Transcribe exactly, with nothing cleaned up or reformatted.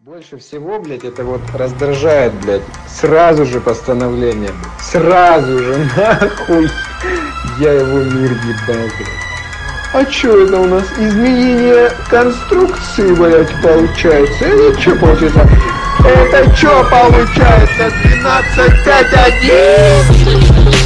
Больше всего, блядь, это вот раздражает, блядь, сразу же постановление, блядь, сразу же, нахуй, я его мир ебал, блядь. А чё это у нас изменение конструкции, блядь, получается? Это чё получается? Это чё получается? двенадцать пять один!